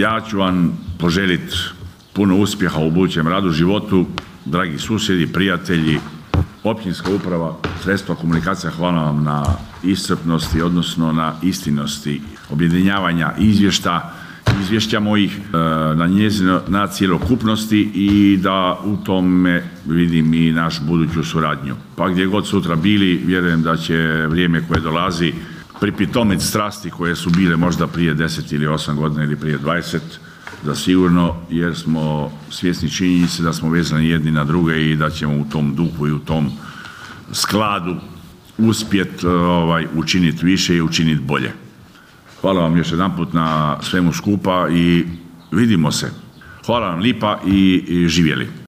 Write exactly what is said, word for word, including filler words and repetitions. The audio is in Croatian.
Ja ću vam poželjeti puno uspjeha u budućem radu, životu, dragi susjedi, prijatelji, općinska uprava, sredstva komunikacija, hvala vam na iscrpnosti, odnosno na istinosti objedinjavanja izvješta, izvješća mojih na njezino, na cjelokupnosti i da u tome vidim i našu buduću suradnju. Pa gdje god sutra bili, vjerujem da će vrijeme koje dolazi pripitomiti strasti koje su bile možda prije deset ili osam godina ili prije dvadeset, da sigurno, jer smo svjesni činjenice da smo vezani jedni na druge i da ćemo u tom duhu i u tom skladu uspjeti ovaj, učiniti više i učiniti bolje. Hvala vam još jedanput na svemu skupa i vidimo se. Hvala vam lipa i, i živjeli.